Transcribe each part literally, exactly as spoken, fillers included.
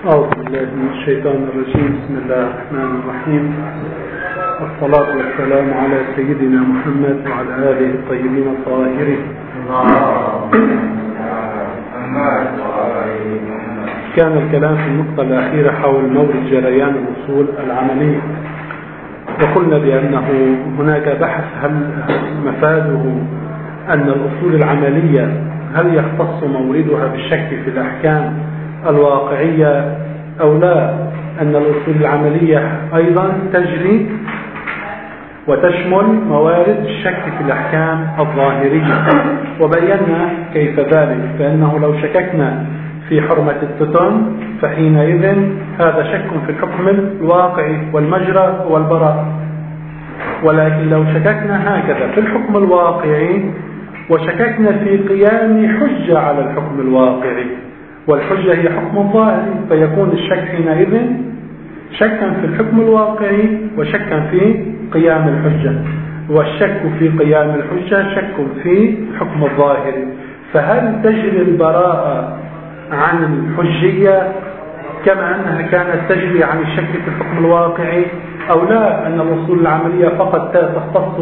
أعوذ بالله من الشيطان الرجيم. بسم الله الرحمن الرحيم، والصلاة والسلام على سيدنا محمد وعلى آله الطيبين الطاهرين. كان الكلام في النقطة الأخيرة حول مورد جريان الأصول العملية، وقلنا بأنه هناك بحث هل مفاده أن الأصول العملية هل يختص موردها بالشك في الأحكام الواقعية أو لا، أن الأصول العملية أيضا تجري وتشمل موارد الشك في الأحكام الظاهرية، وبينا كيف ذلك، فإنه لو شككنا في حرمة التتم فحينئذ هذا شك في الحكم الواقعي والمجرى والبراء، ولكن لو شككنا هكذا في الحكم الواقعي وشككنا في قيام حجة على الحكم الواقعي، والحجة هي حكم الظاهر، فيكون الشك حينئذ شكا في الحكم الواقعي وشكا في قيام الحجة، والشك في قيام الحجة شك في الحكم الظاهر. فهل تجري البراءة عن الحجية كما أنها كانت تجري عن الشك في الحكم الواقعي، أو لا، أن الأصول العملية فقط تختص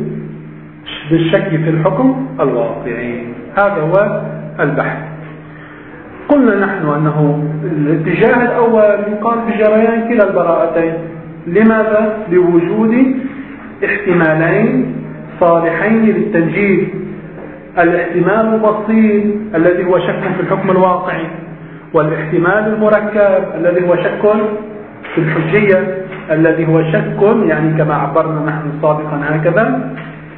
بالشك في الحكم الواقعي؟ هذا هو البحث. قلنا نحن أنه الاتجاه الأول يقام بجريان كلا البراءتين. لماذا؟ لوجود احتمالين صالحين للتنجيز: الاحتمال البسيط الذي هو شك في الحكم الواقعي، والاحتمال المركب الذي هو شك في الحجية، الذي هو شك يعني كما عبرنا نحن سابقا هكذا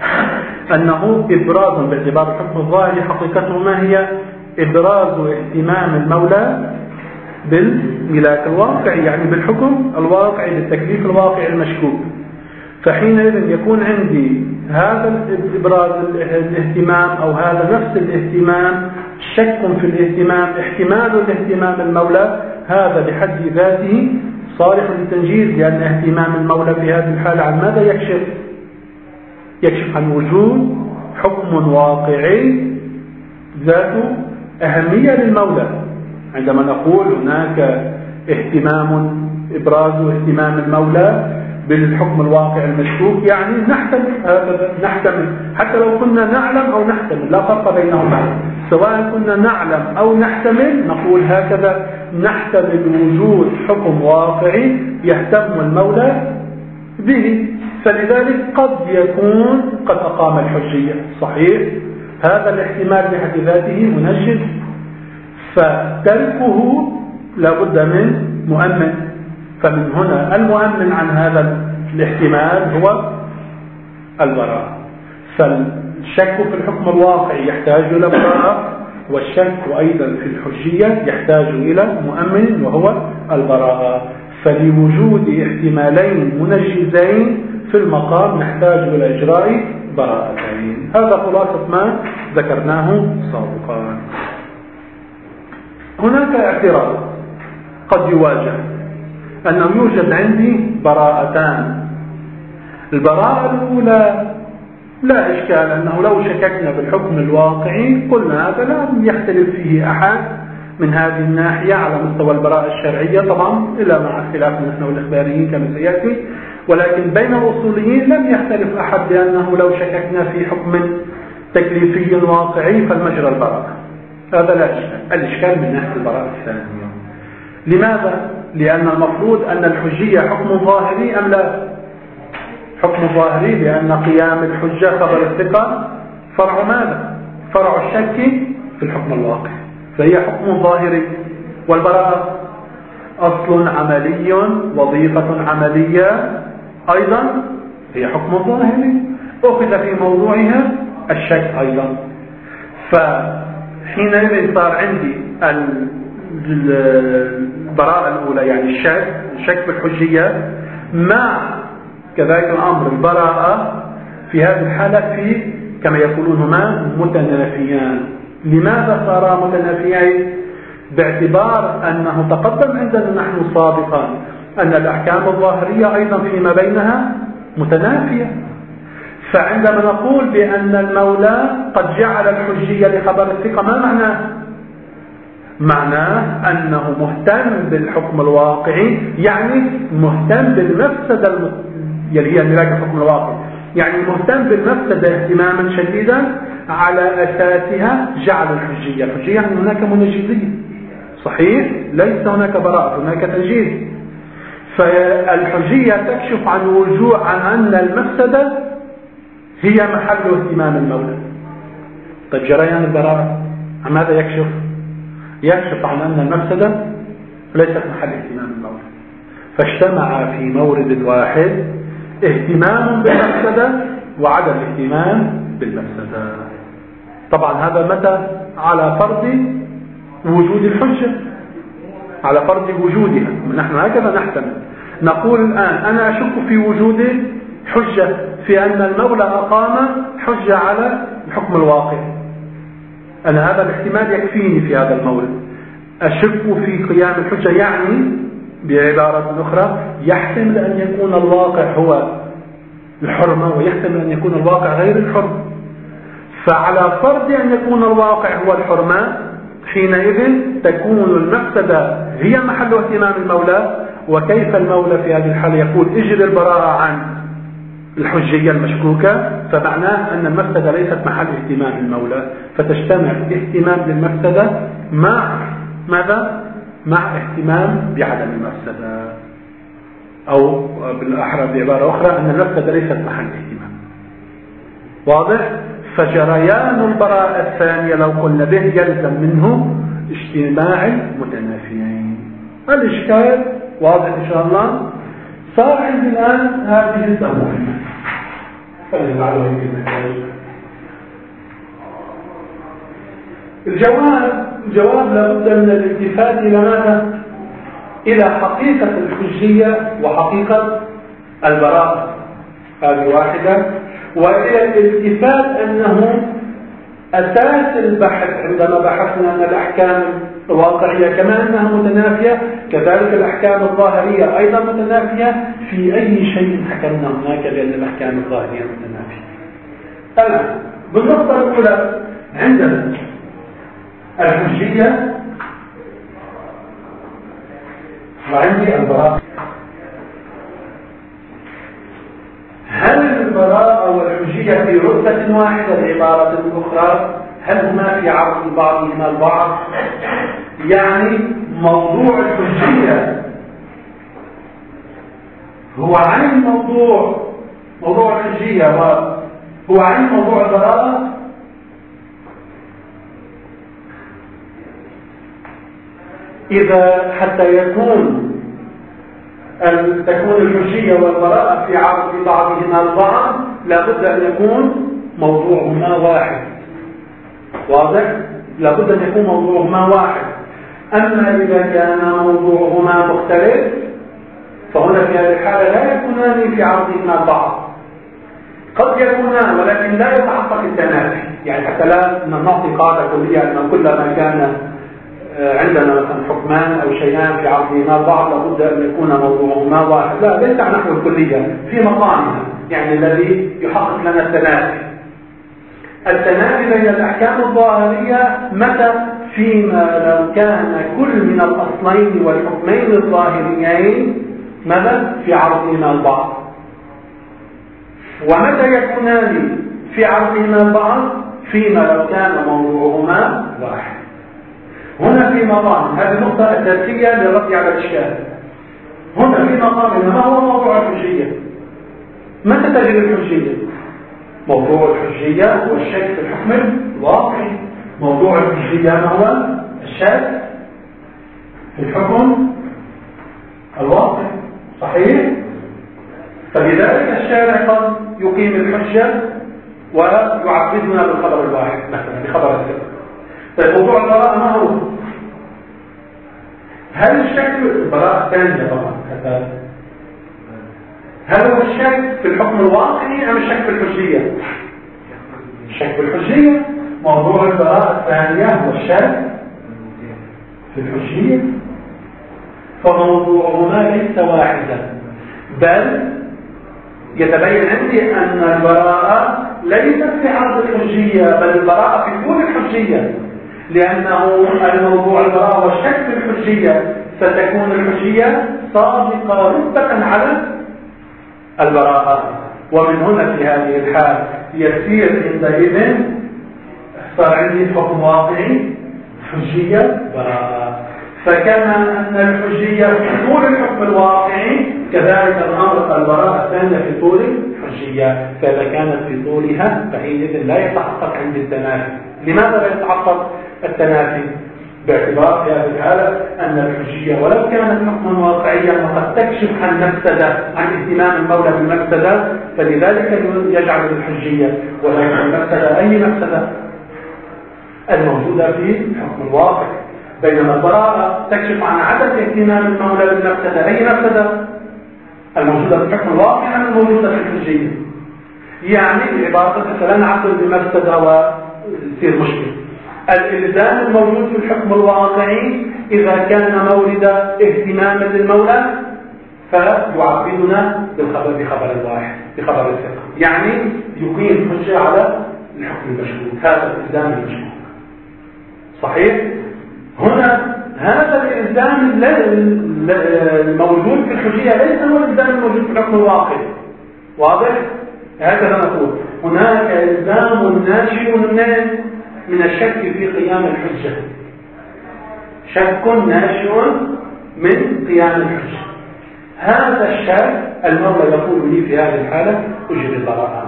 أنه إبراز باعتبار الحكم الظاهري حقيقته ما هي؟ إبراز اهتمام المولى بالملاك الواقعي، يعني بالحكم الواقعي، بالتكليف الواقعي المشكوك. فحينئذ يكون عندي هذا الإبراز الاهتمام أو هذا نفس الاهتمام شك في الاهتمام، احتمال الاهتمام المولى، هذا بحد ذاته صالح للتنجيز، لأن اهتمام المولى في هذه الحالة عن ماذا يكشف؟ يكشف عن وجود حكم واقعي ذات أهمية للمولى. عندما نقول هناك اهتمام إبراز اهتمام المولى بالحكم الواقع المشكوك، يعني نحتمل نحتمل حتى لو كنا نعلم أو نحتمل، لا فرق بينهما، سواء كنا نعلم أو نحتمل نقول هكذا نحتمل وجود حكم واقعي يهتم المولى به، فلذلك قد يكون قد أقام الحجية. صحيح، هذا الاحتمال بحد ذاته منجز، فتركه لابد من مؤمن، فمن هنا المؤمن عن هذا الاحتمال هو البراءة. فالشك في الحكم الواقعي يحتاج إلى براءة، والشك أيضا في الحجية يحتاج إلى مؤمن وهو البراءة. فلوجود احتمالين منجزين في المقام نحتاج إلى إجراء براءتين. هذا خلاصة ما ذكرناه سابقا. هناك اعتراض قد يواجه، أنه يوجد عندي براءتان. البراءة الأولى لا إشكال، أنه لو شككنا بالحكم الواقعي قلنا هذا لا يختلف فيه أحد من هذه الناحية على مستوى البراءة الشرعية، طبعا إلا مع اختلاف نحن والإخباريين كما سيأتي، ولكن بين الأصوليين لم يختلف أحد بأنه لو شككنا في حكم تكليفي واقعي فالمجرى البراءة. هذا لا إشكال. الإشكال من ناحية البراءة الثانية. لماذا؟ لأن المفروض أن الحجية حكم ظاهري أم لا؟ حكم ظاهري، لأن قيام الحجة خبر الثقة فرع ماذا؟ فرع الشك في الحكم الواقعي، فهي حكم ظاهري. والبراءة أصل عملي، وظيفة عملية أيضا، هي حكم ظاهري أخذ في موضوعها الشك أيضا. فحينئذ صار عندي البراءة الأولى يعني الشك الشك بالحجية، مع كذلك الأمر البراءة في هذه الحالة في كما يقولون هما متنافيان. لماذا صارا متنافيين؟ باعتبار أنه تقدم عندنا نحن سابقا أن الأحكام الظاهرية أيضا فيما بينها متنافية. فعندما نقول بأن المولى قد جعل الحجية لخبر الثقة، ما معناه؟ معناه أنه مهتم بالحكم الواقعي، يعني مهتم بالمفسدة الم... يلي هي ملاك الحكم الواقعي، يعني مهتم بالمفسدة اهتماما شديدا على أساسها جعل الحجية. الحجية يعني هناك منجزية، صحيح، ليس هناك براءة، هناك تنجيز. فالحجية تكشف عن وجوه عن أن المفسدة هي محل اهتمام المولى. طيب جريان البراءة عن ماذا يكشف؟ يكشف عن أن المفسدة ليست محل اهتمام المولى. فاجتمع في مورد واحد اهتمام بالمفسدة وعدم اهتمام بالمفسدة. طبعا هذا متى؟ على فرض وجود الحجة، على فرض وجودها. نحن هكذا نحتمل، نقول الآن أنا أشك في وجود حجة، في أن المولى أقام حجة على الحكم الواقع. أنا هذا الاحتمال يكفيني في هذا المورد. أشك في قيام الحجة، يعني بعبارة أخرى يحتمل أن يكون الواقع هو الحرمة ويحتمل أن يكون الواقع غير الحرمة. فعلى فرض أن يكون الواقع هو الحرمة، حينئذ تكون المفسدة هي محل اهتمام المولى. وكيف المولى في هذه الحالة يقول اجري البراءة عن الحجية المشكوكة؟ فمعناه أن المفسدة ليست محل اهتمام المولى، فتجتمع اهتمام للمفسدة مع ماذا؟ مع اهتمام بعدم المفسدة، أو بالأحرى بعبارة أخرى أن المفسدة ليست محل اهتمام. واضح؟ فجريان البراءة الثانية لو قلنا به يلزم منه اجتماع المتنافيين. الإشكال واضح إن شاء الله. صار عندي الآن هذه جدا مهمة. الجواب الجواب لابد من الالتفات إلى ماذا؟ إلى حقيقة الحجية وحقيقة البراءة، هذه واحدة. وإلى الالتفات أنه أساس البحث عندما بحثنا أن الأحكام الواقعية كما أنها متنافية، كذلك الأحكام الظاهرية أيضا متنافية. في أي شيء حكمنا هناك بأن الأحكام الظاهرية متنافية؟ الآن بالنقطة الأولى عندنا الحجية وعندي البراءة. هل البراءة والحجية في رتبة واحدة بعبارة أخرى؟ هل هما في عرض بعضهما البعض؟ يعني موضوع الحجية هو عين موضوع موضوع الحجية هو عين موضوع البراءة. إذا حتى يكون أن تكون الحجية والبراءة في عرض بعضهما البعض لابد أن يكون موضوعهما واحد. واضح؟ لابد أن يكون موضوعهما واحد. أما إذا كان موضوعهما مختلف فهنا في هذه الحالة لا يكونان في عرضهما البعض. قد يكونان ولكن لا يتحقق التنافي، يعني حتى لا نعطي قاعدة كلية أن كلما كان عندنا مثلا حكمان أو شيئان في عرضهما البعض لابد أن يكون موضوعهما واحد. لا، ليس نحو الكلية في مقامها، يعني الذي يحقق لنا التنافي. التنافي بين الأحكام الظاهرية متى؟ فيما لو كان كل من الأصلين والحكمين الظاهريين ماذا؟ في عرضهما البعض. ومتى يكونان في عرضهما البعض؟ فيما لو كان موضوعهما واحد. هنا في مقام، هذه النقطة أساسية للرد على الإشكال. هنا في مقام ما هو موضوع الحجية؟ متى تجد الحجية؟ موضوع الحجية هو الشك في الحكم الواقعي. موضوع الحجية ما هو؟ الشك في الحكم الواقعي، صحيح؟ فلذلك الشارع قد يقيم الحجة ويعبدنا بالخبر الواحد مثلا بخبر الثقة. طيب موضوع البراءة ما هو؟ هل الشك البراءة الثانية طبعا كذلك، هل هو الشك في الحكم الواقعي أم الشك في الحجية؟ الشك في الحجية. موضوع البراءة الثانية هو الشك في الحجية. فموضوعهما ليس واحدا، بل يتبين عندي أن البراءة ليست في عرض الحجية، بل البراءة في كل الحجية. لأنه الموضوع البراءة والشك في الحجية، ستكون الحجية صادقة رتبة على البراءة. ومن هنا في هذه الحال يصير عندئذ صار عندي حكم واقعي حجية براءة. فكما أن الحجية في طول الحكم الواقعي كذلك الأمر البراءة الثانية في طول الحجية، فإذا كانت في طولها فحينئذ لا يتحقق عندي التنافي. لماذا لا يتحقق التنافي؟ باعتبار في هذه الحالة أن الحجية ولو كانت حكما واقعيا وقد تكشف عن مفسدة، عن اهتمام المولى بالمفسدة، فلذلك يجعل الحجية، ولكن المفسدة أي مفسدة؟ الموجودة في حكم الواقع. بينما البراءة تكشف عن عدم اهتمام المولى بالمفسدة، أي مفسدة؟ الموجودة في حكم الواقع أم الموجودة في الحجية؟ يعني بعبارة فلان عقل بمفسدة ويصير مشكلة. الإلزام الموجود في الحكم الواقعي إذا كان مورد اهتمام للمولى فيعبدنا بالخبر بخبر الواحد بخبر الثقة، يعني يقيم حجة على الحكم المشهود. هذا الإلزام المشهود صحيح؟ هنا هذا الإلزام الموجود في الحجية ليس هو الإلزام الموجود في الحكم الواقعي. واضح؟ هكذا نقول هناك إلزام ناشئ من الشك في قيام الحجة، شك ناشئ من قيام الحجة. هذا الشك المولى يقول لي في هذه الحالة أجري البراءة.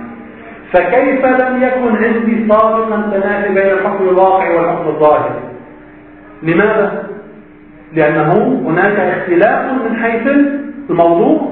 فكيف لم يكن عندي سابقا تنافي بين الحكم الواقعي والحكم الظاهري؟ لماذا؟ لأنه هناك اختلاف من حيث الموضوع،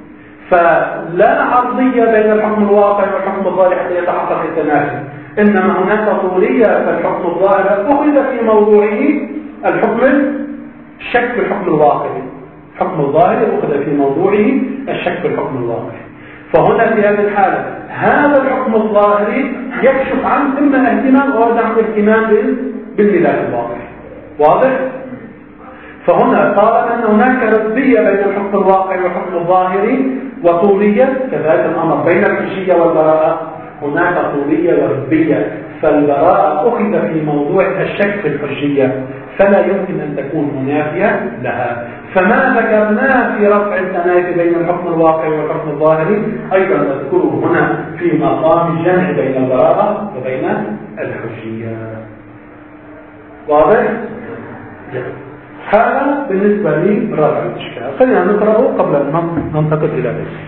فلا عرضية بين الحكم الواقعي والحكم الظاهري حتى يتحقق التنافي، إنما هناك طولية في الحكم الظاهري أخذ في موضوعه الحكم الشك في الحكم الواقعي، الحكم الظاهري أخذ في موضوعه الشك في الحكم الواقعي. فهنا في هذه الحالة هذا الحكم الظاهري يكشف عن إما اهتمام أو عدم اهتمام بالملاك الواقعي. واضح؟ فهنا طالما أن هناك ردية بين الحكم الواقعي والحكم الظاهري وطولية، كذلك الأمر بين الحجية والبراءة هناك طولية وردية. فالبراءة أخذ في موضوع الشك في الحجية فلا يمكن أن تكون منافية لها. فما ذكرناه في رفع التنافي بين الحكم الواقعي والحكم الظاهري أيضا نذكره هنا في مقام الجمع بين البراءة وبين الحجية. واضح؟ هذا بالنسبة لي رفع الإشكال. خلينا نقرأه قبل أن ننتقل إلى ذلك.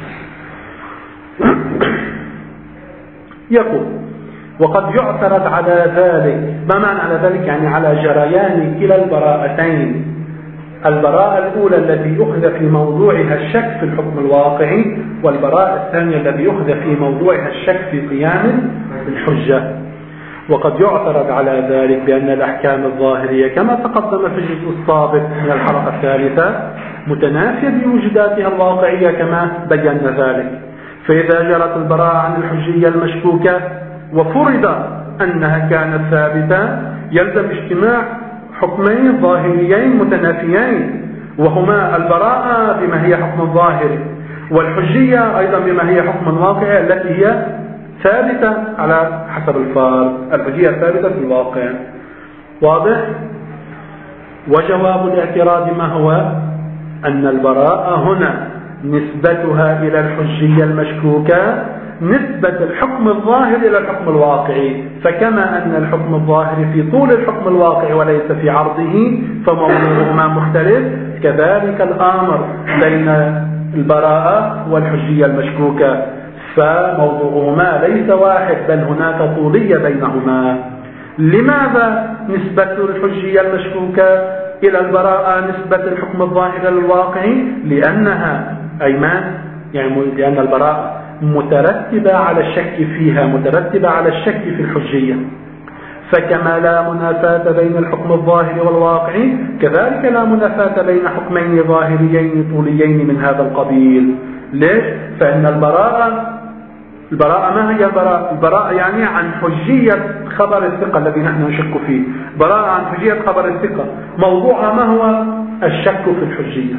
يقول: وقد يعترض على ذلك. ما معنى على ذلك؟ يعني على جريان كلا البراءتين، البراءة الأولى التي أخذ في موضوعها الشك في الحكم الواقعي، والبراءة الثانية التي أخذ في موضوعها الشك في قيام الحجة. وقد يعترض على ذلك بأن الأحكام الظاهرية كما تقدم في الجزء السابق من الحلقة الثالثة متنافية بوجوداتها الواقعية كما بينا ذلك. فإذا جرت البراءة عن الحجية المشكوكة وفرض أنها كانت ثابتة يلزم اجتماع حكمين ظاهريين متنافيين، وهما البراءة بما هي حكم ظاهري، والحجية أيضا بما هي حكم واقعي التي هي ثابتة على حسب الفرض. الحجية ثابتة في الواقع. واضح؟ وجواب الاعتراض ما هو؟ أن البراءة هنا نسبتها إلى الحجية المشكوكة نسبة الحكم الظاهر إلى الحكم الواقعي. فكما أن الحكم الظاهر في طول الحكم الواقعي وليس في عرضه فموضوعهما مختلف، كذلك الأمر بين البراءة والحجية المشكوكة، فموضوعهما ليس واحد بل هناك طولية بينهما. لماذا نسبة الحجية المشكوكة إلى البراءة نسبة الحكم الظاهر للواقعي؟ لأنها أيمان، يعني لأن البراءة مترتبة على الشك فيها، مترتبة على الشك في الحجية. فكما لا منافاة بين الحكم الظاهر والواقعي كذلك لا منافاة بين حكمين ظاهريين طوليين من هذا القبيل. ليش؟ فإن البراءة البراءة ما هي البراءة؟ البراءة يعني عن حجية خبر الثقة الذي نحن نشك فيه. براءة عن حجية خبر الثقة موضوعها ما هو؟ الشك في الحجية.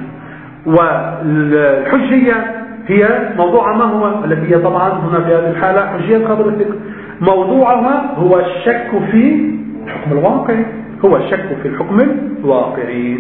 والحجية هي موضوعها ما هو؟ التي هي طبعا هنا في هذه الحالة حجية خبر الثقة، موضوعها هو الشك في الحكم الواقعي، هو الشك في الحكم الواقعي.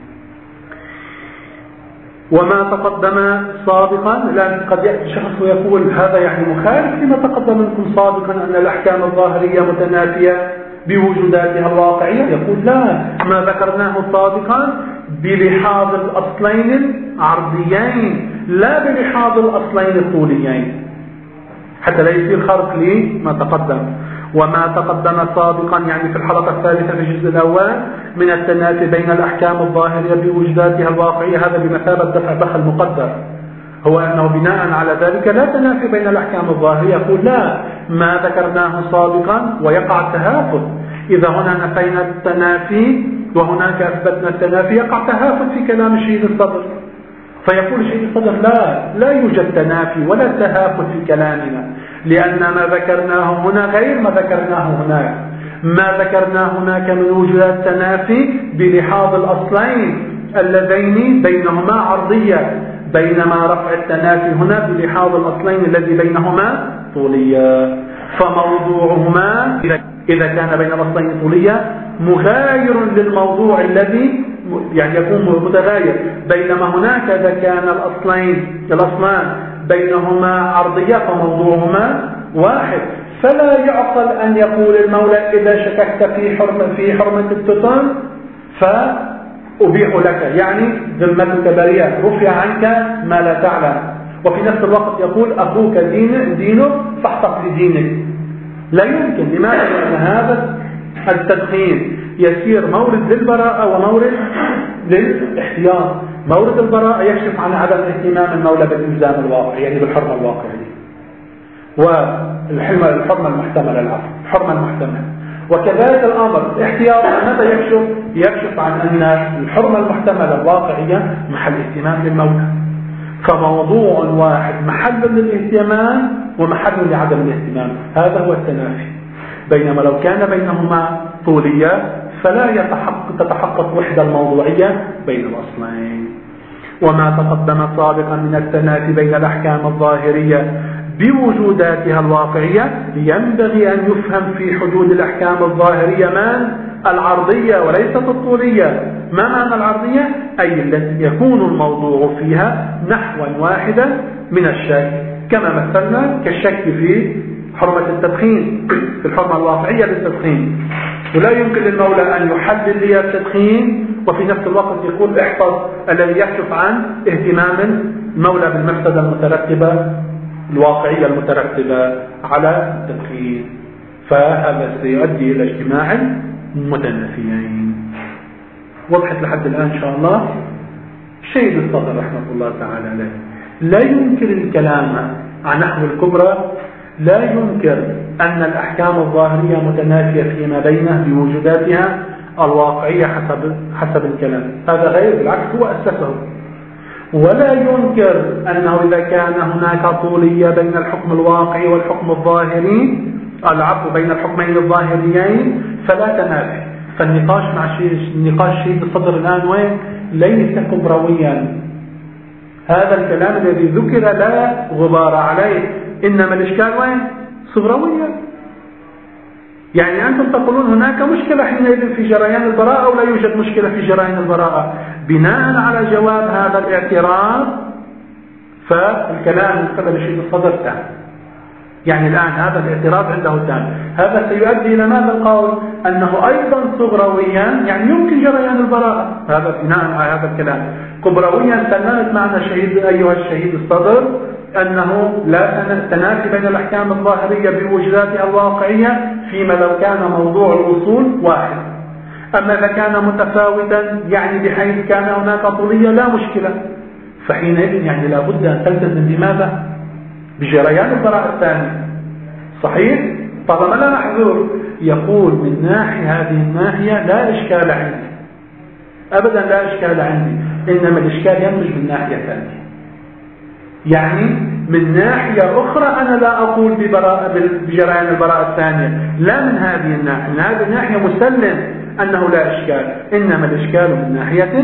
وما تقدم سابقا، لأن قد يأتي شخص ويقول هذا يعني مخالف لما تقدم منكم سابقا أن الأحكام الظاهرية متنافية بوجوداتها الواقعية. يقول لا، ما ذكرناه سابقا بلحاظ الأصلين العرضيين لا بلحاظ الأصلين الطوليين، حتى لا يصير خرق لما تقدم. وما تقدم سابقا يعني في الحلقة الثالثة في الجزء الأول من التنافي بين الأحكام الظاهرية بوجوداتها الواقعية، هذا بمثابة دفع دخل مقدر، هو أنه بناء على ذلك لا تنافي بين الأحكام الظاهرية. يقول لا، ما ذكرناه سابقا ويقع التهافت. إذا هنا نفينا التنافي وهناك أثبتنا التنافي يقع تهافت في كلام الشهيد الصدر. فيقول الشهيد الصدر لا لا يوجد تنافي ولا تهافت في كلامنا، لأن ما ذكرناه هنا غير ما ذكرناه هناك. ما ذكرناه هناك من وجودات تنافي بلحاظ الأصلين اللذين بينهما عرضية، بينما رفع التنافي هنا بلحاظ الأصلين الذي بينهما طولية. فموضوعهما إذا كان بين الأصلين طولية مغاير للموضوع الذي يعني يكون متغاير، بينما هناك إذا كان الأصلين الأصلان بينهما عرضية فموضوعهما واحد. فلا يعقل أن يقول المولى إذا شككت في حرمة في حرمة التطن فأبيح لك، يعني ذمتك بريئة، رفع عنك ما لا تعلم. وفي نفس الوقت يقول أخوك دين دينه فاحتق لدينك. لا يمكن. لماذا؟ لأن هذا التدخين يسير مورد للبراءة ومورد للاحتياط. مورد البراءة يكشف عن عدم اهتمام المولى بالإلزام الواقعي، يعني بالحرمة الواقعية، والحرمة الحرمة المحتملة العفو الحرمة المحتملة. وكذلك الأمر الاحتياط ماذا يكشف؟ يكشف عن أن الحرمة المحتملة الواقعية محل اهتمام للمولى. فموضوع واحد محل للاهتمام ومحل لعدم الاهتمام، هذا هو التنافي. بينما لو كان بينهما طولية فلا يتحقق تتحقق وحدة الموضوعية بين الأصلين. وما تقدم سابقا من التنافي بين الأحكام الظاهرية بوجوداتها الواقعية ينبغي أن يفهم في حدود الأحكام الظاهرية من العرضية وليست الطولية. ما معنى العرضية؟ أي التي يكون الموضوع فيها نحوا واحدا من الشك، كما مثلنا كالشك في حرمة التدخين، في الحرمة الواقعية للتدخين. ولا يمكن للمولى أن يحدد لي التدخين وفي نفس الوقت يقول احفظ الذي يكشف عن اهتمام المولى بالمفسدة المترتبة الواقعية المترتبة على التدخين. فهذا سيؤدي إلى اجتماع متنافيين. وضحت لحد الآن إن شاء الله. الشهيد الصدر رحمة الله تعالى عليه لا ينكر الكلام عن نحو الكبرى، لا ينكر أن الأحكام الظاهرية متنافية فيما بينه بوجوداتها الواقعية حسب حسب الكلام، هذا غير، بالعكس هو أسسه. ولا ينكر أنه إذا كان هناك طولية بين الحكم الواقعي والحكم الظاهري، العفو بين الحكمين الظاهريين، فلا تنافي. فالنقاش مع النقاش شهيد الصدر الآن وين؟ ليس كبرويا. هذا الكلام الذي ذكر لا غبار عليه، إنما الإشكال وين؟ صغرويا. يعني أنتم تقولون هناك مشكلة حينئذ في جريان البراءة أو لا يوجد مشكلة في جريان البراءة. بناء على جواب هذا الاعتراض فالكلام من قبل الشهيد الصدر تام. يعني الآن هذا الاعتراض عنده تام. هذا سيؤدي إلى ماذا القول؟ أنه أيضا صغرويا يعني يمكن جريان البراءة. هذا بناء على هذا الكلام. كبرويا سلمت معنى الشهيد أيها الشهيد الصدر أنه لا تنافي بين الأحكام الظاهرية بوجوداتها الواقعية فيما لو كان موضوع الوصول واحد. أما إذا كان متفاوتا يعني بحيث كان هناك طولية لا مشكلة، فحينئذ يعني لابد أن تلتزم بماذا؟ بجريان البراءة الثاني. صحيح؟ طالما لا محذور. يقول من ناحية هذه الناحية لا إشكال عندي، أبدا لا إشكال عندي، إنما الإشكال ينتج من ناحية ثانية. يعني من ناحية أخرى أنا لا أقول ببراءة بجريان البراءة الثانية، لا من هذه الناحية. من هذه الناحية مسلم أنه لا إشكال، إنما الإشكال من ناحية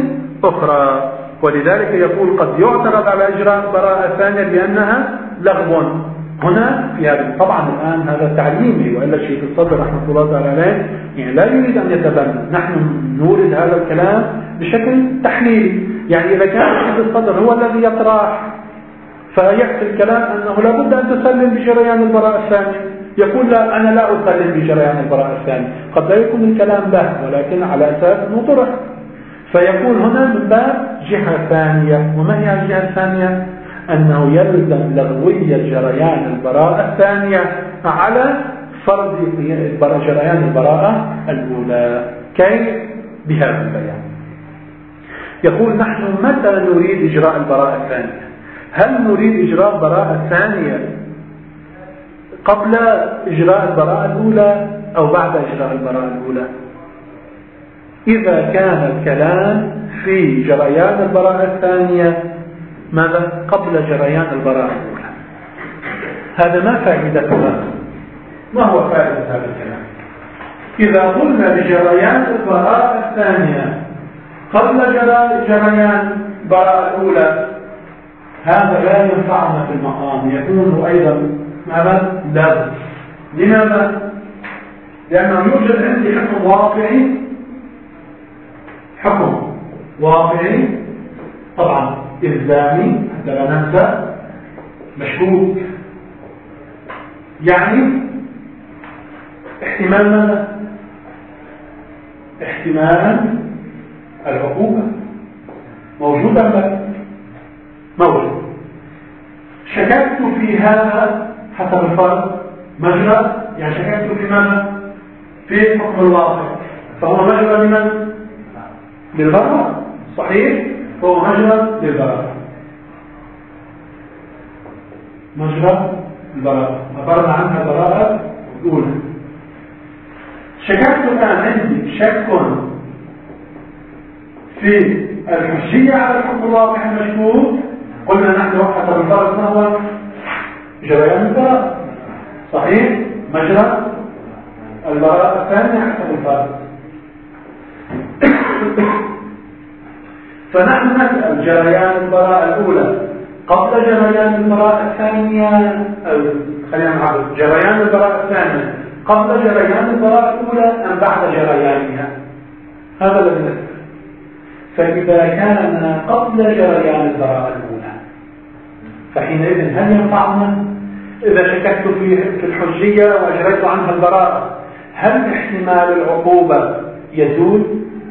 أخرى. ولذلك يقول قد يعترض على إجراء البراءة الثانية بأنها لغو، هنا في هذا طبعا الآن هذا تعليمي، وإلا الشيخ الصدر رحمة الله تعالى عليه يعني لا يريد أن يتبنى، نحن نورد هذا الكلام بشكل تحليلي. يعني إذا كان الشيخ الصدر هو الذي يطرح فيأتي الكلام أنه لابد أن تسلم بجريان البراءة الثانية، يقول لا أنا لا أسلم بجريان البراءة الثانية، قد لا يكون الكلام له ولكن على أساس أنه طرح، فيكون هنا من باب جهة ثانية. وما هي الجهة الثانية؟ أنه يلزم لغوية جريان البراءة الثانية على فرض جريان البراءة الأولى. كيف؟ بهذا البيان. يقول نحن متى نريد إجراء البراءة الثانية؟ هل نريد إجراء البراءة الثانية قبل إجراء البراءة الأولى أو بعد إجراء البراءة الأولى؟ إذا كان الكلام في جريان البراءة الثانية ماذا؟ قبل جريان البراءة الأولى. هذا ما فائدته؟ ما هو فائدة هذا الكلام؟ إذا قلنا بجريان البراءة الثانية قبل جريان البراءة الأولى هذا لا ينفعنا في المقام، يكون أيضا ماذا؟ لازم. لماذا؟ لأنه يوجد عندي حكم واقعي، حكم واقعي طبعا إلزامي حتى لا ننسى، مشكوك، يعني احتمال ماذا؟ احتمال العقوبة موجود أم لا؟ موجود. شككت في هذا حسب الفرض مجرى، يعني شككت في ماذا؟ في حكم الواقع، فهو مجرى لمن؟ للبراءة، صحيح؟ هو مجرى للبراءة، مجرى البراءة، عبرنا عنها البراءة الأولى. شككت الآن عندي شك في الحجية على الحكم الواقع المشكوك، قلنا نحن حسب الفرض ما هو؟ جريان البراءة، صحيح؟ مجرى البراءة الثانية حسب الفرض. فنحن نسأل جريان البراءة الأولى قبل جريان البراءة الثانية، أو خلينا نعرف جريان البراءة الثانية قبل جريان البراءة الأولى أم بعد جريانها؟ هذا الذي نسأل. فإذا كان قبل جريان البراءة الأولى فحينئذ هل ينفعنا؟ إذا شككت في الحجية وأجريت عنها البراءة هل احتمال العقوبة يزول؟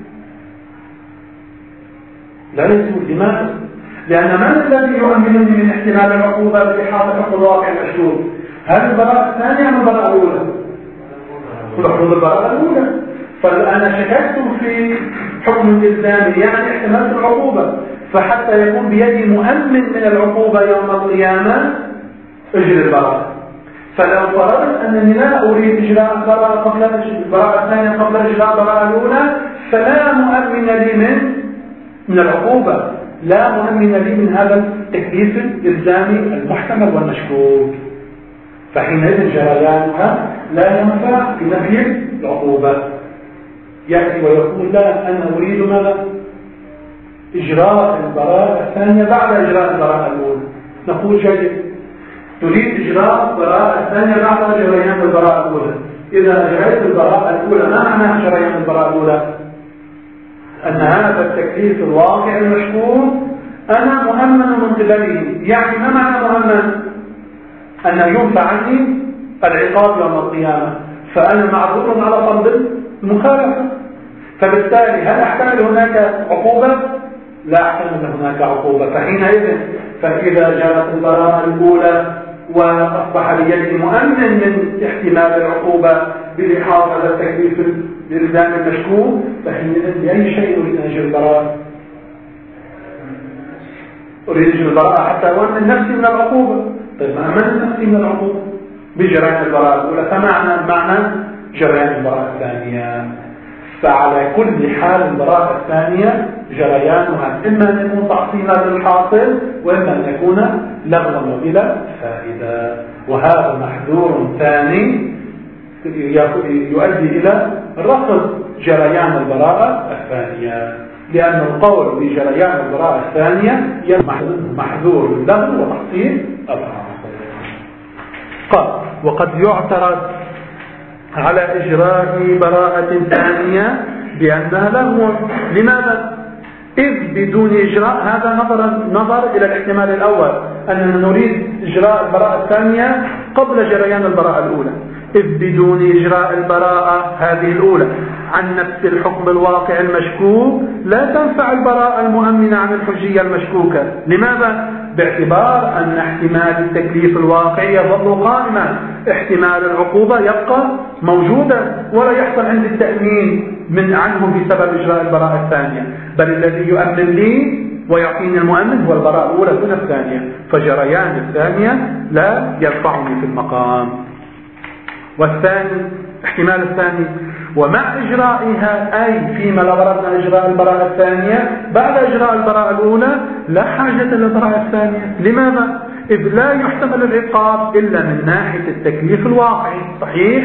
لا يزول. لماذا؟ لأن من الذي يؤمنني من احتمال العقوبة بإحاطة حكم الواقع المشهور؟ هل البراءة الثانية أم البراءة الأولى؟ حكم البراءة الأولى. فأنا شككت في حكم الإلزام يعني احتمال العقوبة، فحتى يكون بيدي مؤمن من العقوبة يوم القيامة أجري البراءة. فلو فرضت أنني لا أريد إجراء البراءة قبل البراءة الثانية قبل إجراء البراءة الأولى فلا مؤمن لي من من العقوبة، لا مؤمن لي من هذا التكليف الإلزامي المحتمل والمشكوك، فحينئذ جريانها لا ينفع في نفي العقوبة. يأتي ويقول لا أنا أريد ماذا؟ إجراء البراءة الثانية بعد إجراء البراءة الأولى. نقول جيد، تريد إجراء البراءة الثانية بعد جريان البراءة الأولى. إذا أجريت البراءة الأولى ما معنى جريان البراءة الأولى؟ أن هذا التكليف الواقع المشكوك أنا مؤمن من قبله. يعني ما معنى مؤمن؟ أن ينفع عني العقاب يوم القيامة، فأنا معذور على فرض المخالفة، فبالتالي هل أحتمل هناك عقوبة؟ لا أحتمل هناك عقوبة. فحينئذ فإذا جاءت البراءة الأولى وأصبح بيدي مؤمن من احتمال العقوبة بإحاطة هذا التكليف الإلزام المشكوك، فحينئذ بأي شيء أريد أن أجري البراءة؟ أريد أجري البراءة حتى أؤمن نفسي من العقوبة. طيب ما أمنت نفسي من العقوبة بجريان البراءة الأولى، فمعنى معنى جريان البراءة الثانية. فعلى كل حال البراءة الثانية جريانها إما أن يكون تحصيلا للحاصل وإما أن يكون لغوا بلا فائدة، وهذا محذور ثاني يؤدي إلى رفض جريان البراءة الثانية، لأن القول بجريان البراءة الثانية محذور اللغو وتحصيل الحاصل. قال وقد يعترض على إجراء براءة ثانية بأنها لغو. لماذا؟ إذ بدون إجراء، هذا نظر نظر إلى الاحتمال الأول أننا نريد إجراء البراءة الثانية قبل جريان البراءة الأولى. إذ بدون إجراء البراءة هذه الأولى عن نفس الحكم الواقع المشكوك لا تنفع البراءة المؤمنة عن الحجية المشكوكة. لماذا؟ باعتبار أن احتمال التكليف الواقعي يظل قائما، احتمال العقوبة يبقى موجودا ولا يحصل عند التأمين من عنه بسبب إجراء البراءة الثانية، بل الذي يؤمن لي ويعطيني المؤمن هو البراءة الأولى دون الثانية، فجريان الثانية لا يرفعني في المقام. والثاني احتمال الثاني ومع إجرائها، أي فيما لو أردنا إجراء البراءة الثانية بعد إجراء البراءة الأولى لا حاجة للبراءة الثانية. لماذا؟ إذ لا يحتمل العقاب إلا من ناحية التكليف الواقعي. صحيح؟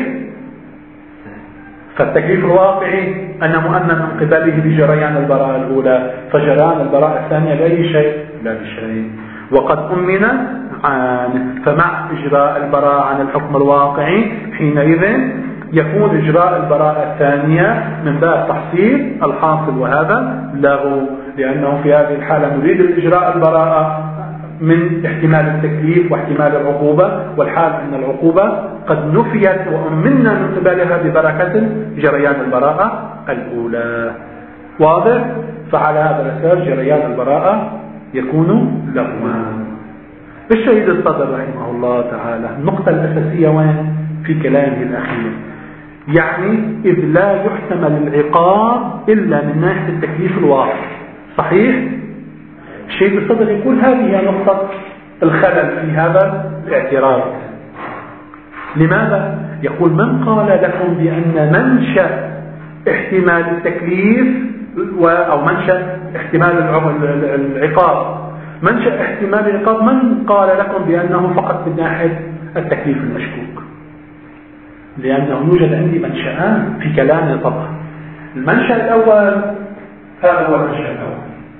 فالتكليف الواقعي أن مؤمن من قبله بجريان البراءة الأولى، فجريان البراءة الثانية لا شيء لا بشيء. وقد أمن عن فمع إجراء البراءة عن الحكم الواقعي حينئذ يكون إجراء البراءة الثانية من باب تحصيل الحاصل، وهذا له، لأنه في هذه الحالة نريد الإجراء البراءة من احتمال التكليف واحتمال العقوبة، والحال أن العقوبة قد نفيت وأمنا من قبلها ببركة جريان البراءة الأولى. واضح؟ فعلى هذا الأساس جريان البراءة يكون لغوا. الشهيد الصدر رحمه الله تعالى النقطة الأساسية وين؟ في كلامه الأخير، يعني إذ لا يحتمل العقاب إلا من ناحية التكليف الواقع. صحيح؟ الشهيد الصدر يقول هذه هي نقطة الخلل في هذا الاعتراض. لماذا؟ يقول من قال لكم بأن منشأ احتمال التكليف أو منشأ احتمال العقاب منشأ احتمال العقاب من قال لكم بأنه فقط من ناحية التكليف المشكوك؟ لأنه يوجد عندي منشأان في كلامي طبعا. المنشأ الأول هذا هو المنشأ الأول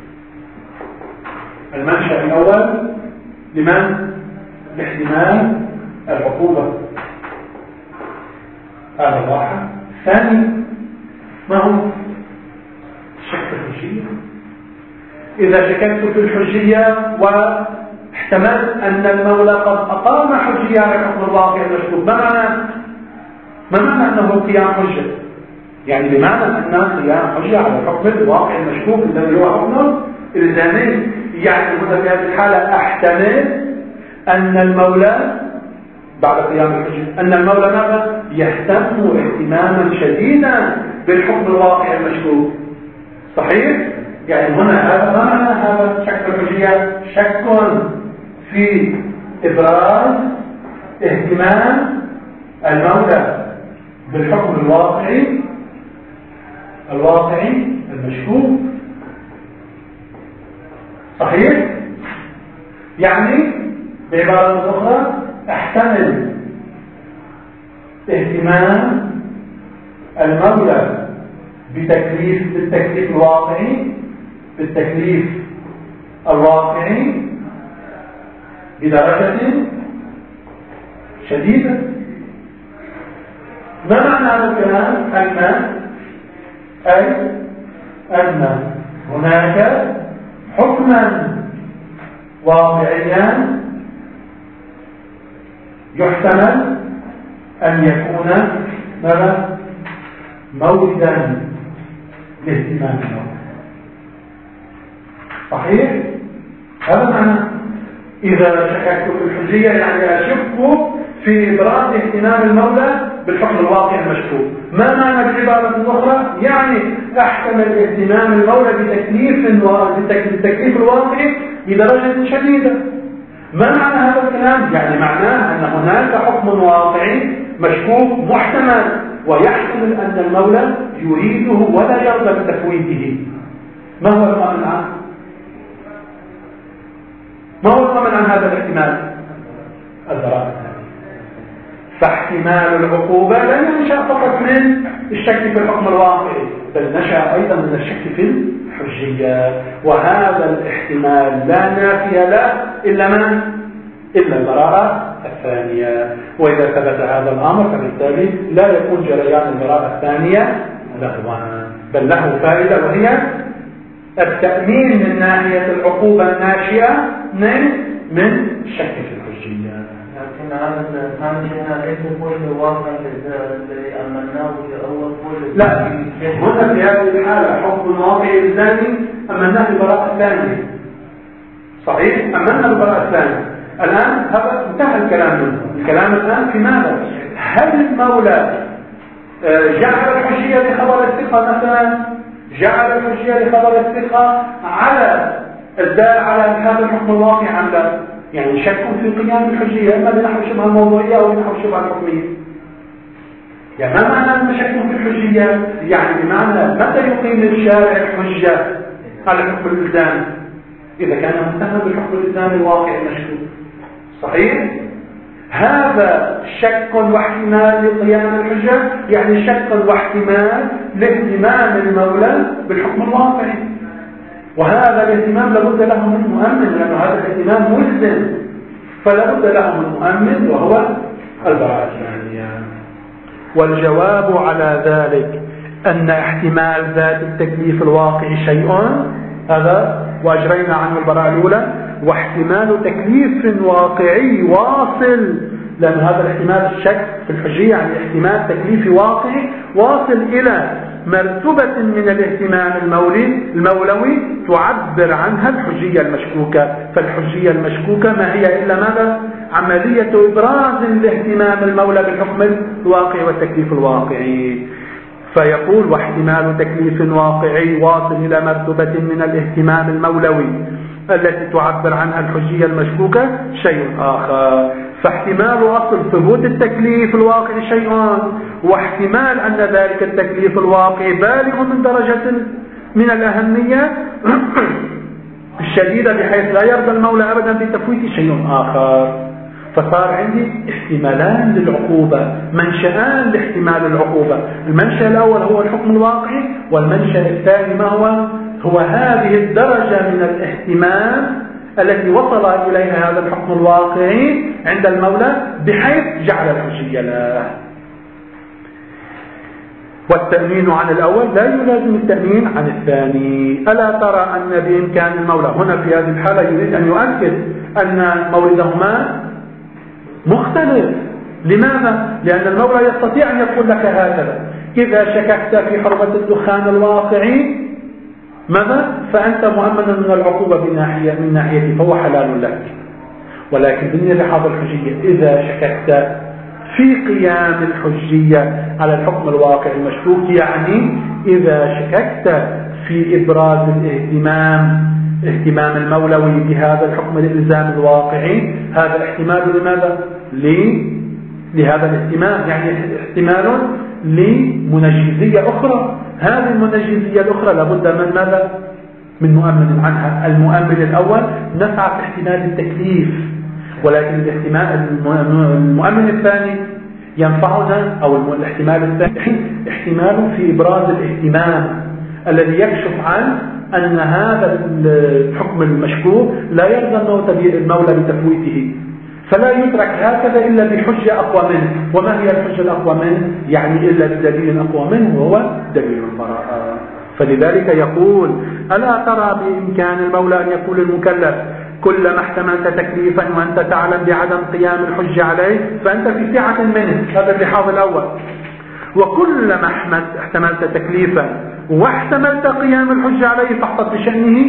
المنشأ الأول لمن؟ لاحتمال العقوبة، هذا واحد. ثاني ما هو؟ شك الحجية. إذا شككت في الحجية واحتملت أن المولى قد أقام حجية على الحكم الواقع المشكوك، ما معنى؟ ما معنى أنه قيام حجة؟ يعني بمعنى أن قيام حجة على الحكم الواقع المشكوك الذي هو حكم الزامي. يعني هنا في هذه الحالة أحتمل أن المولى بعد قيام الحجة أن المولى ماذا؟ يهتم اهتماما شديدا بالحكم الواقع المشكوك. صحيح؟ يعني هنا هذا ما معنى هذا شك الحجية؟ شك في إبراز اهتمام المولى بالحكم الواقعي الواقعي المشكوك. صحيح؟ يعني بعبارة أخرى احتمل اهتمام المولى بتكليف بالتكليف الواقعي بالتكليف الواقعي بدرجة شديدة. ما معنى هذا الكلام؟ أن أي أن هناك حكما واقعيا يحتمل أن يكون ماذا؟ موردا لاهتمام المولى. صحيح؟ هذا معنى إذا شككت في الحجية يعني أشك في إبراز اهتمام المولى بالحكم الواقع المشكوك. ما معنى بالعبارة الأخرى؟ يعني أحتمل اهتمام المولى بتكليف بالتكليف الواقعي بدرجة شديدة. ما معنى هذا الكلام؟ يعني معناه أن هناك حكم واقعي مشكوك محتمل ويحتمل أن المولى يريده ولا يرضى بتفويته. ما هو الضامن عنه؟ ما هو الضامن عن هذا الاحتمال؟ البراءة. فاحتمال العقوبة لا ينشأ فقط من الشك في الحكم الواقعي، بل نشأ أيضا من الشك في الحجية، وهذا الاحتمال لا نافي له إلا من؟ إلا البراءة الثانية. وإذا ثبت هذا الأمر فبالتالي لا يكون جريان البراءة الثانية لغوا، بل له فائدة، وهي التأمين من ناحية العقوبة الناشئة من من الشك في الحجية. لكن هذا هذا ليس كل واقع الذي أمناه في أول كل. لا، هنا في هذه الحالة حكم واقعي الثاني أمناه البراءة الثانية. صحيح، أمناه البراءة الثانية. الآن هذا انتهى الكلام منه. الكلام الآن في ماذا؟ هل المولى جعل الحجية لخبر الثقة مثلا؟ جعل الحجية لخبر الثقة على الدال على هذا الحكم الواقع عن لا؟ يعني شك في قيام الحجية، إما بنحو شبه الموضوعية أو بنحو شبه الحكمية. يعني ما معنى أن شك في الحجية؟ يعني بمعنى متى يقيم الشارع الحجة على الحكم الإلزامي؟ إذا كان مهتما بالحكم الإلزامي الواقع المشكوك. صحيح؟ هذا شك واحتمال لقيام الحجة، يعني شك واحتمال لاهتمام المولى بالحكم الواقعي، وهذا الاهتمام لابد له من مؤمن، لأن هذا الاهتمام ملزم، فلابد له من مؤمن وهو البراءة الثانية. والجواب على ذلك أن احتمال ذات التكليف الواقعي شيء، هذا وأجرينا عنه البراءة الأولى، واحتمال تكليف واقعي واصل، لأن هذا الاحتمال الشك في الحجية يعني احتمال تكليف واقعي واصل إلى مرتبة من الاهتمام المولي المولوي تعبر عنها الحجية المشكوكة. فالحجية المشكوكة ما هي إلا ماذا؟ عملية إبراز الاهتمام المولى بالحكم الواقعي والتكليف الواقعي. فيقول واحتمال تكليف واقعي واصل إلى مرتبة من الاهتمام المولوي التي تعبر عنها الحجية المشكوكة شيء آخر. فاحتمال أصل ثبوت التكليف الواقعي شيء، واحتمال أن ذلك التكليف الواقعي بالغ من درجة من الأهمية الشديدة بحيث لا يرضى المولى أبدا بتفويت شيء آخر. فصار عندي احتمالان للعقوبة، منشآن لاحتمال العقوبة. المنشأ الأول هو الحكم الواقعي، والمنشأ الثاني ما هو؟ هو هذه الدرجة من الاحتمال التي وصل إليها هذا الحكم الواقعي عند المولى بحيث جعل الحجية له. والتأمين عن الأول لا يلازم التأمين عن الثاني. ألا ترى أن بإمكان المولى هنا في هذه الحالة يريد أن يؤكد أن مولدهما مختلف. لماذا؟ لأن المولى يستطيع أن يقول لك هكذا: إذا شككت في حرمة الدخان الواقعي ماذا؟ فأنت مؤمن من العقوبة من ناحية من ناحيته فهو حلال لك. ولكن بالنسبة لحظ الحجية إذا شككت في قيام الحجية على الحكم الواقع المشكوك، يعني إذا شككت في إبراز الاهتمام اهتمام المولوي بهذا الحكم الإلزام الواقعي، هذا الاحتمال لماذا؟ لهذا الاهتمام، يعني احتمال لمنجزية أخرى. هذه المنجزية الأخرى لابد من ماذا؟ من مؤمن عنها. المؤمن الأول نفع في احتمال التكليف، ولكن الاحتمال المؤمن الثاني ينفعنا، أو الاحتمال الثاني احتمال في إبراز الاهتمام الذي يكشف عن أن هذا الحكم المشكوك لا يرضى المولى بتفويته، فلا يترك هكذا إلا بحجة أقوى منه. وما هي الحجة الأقوى منه؟ يعني إلا بدليل أقوى منه وهو دليل البراءة. فلذلك يقول: ألا ترى بإمكان المولى أن يقول المكلف: كلما احتملت تكليفا وأنت تعلم بعدم قيام الحجة عليه فأنت في سعة منه. هذا اللحاظ الأول. وكلما احتملت تكليفا واحتملت قيام الحجة عليه فاحتط بشأنه.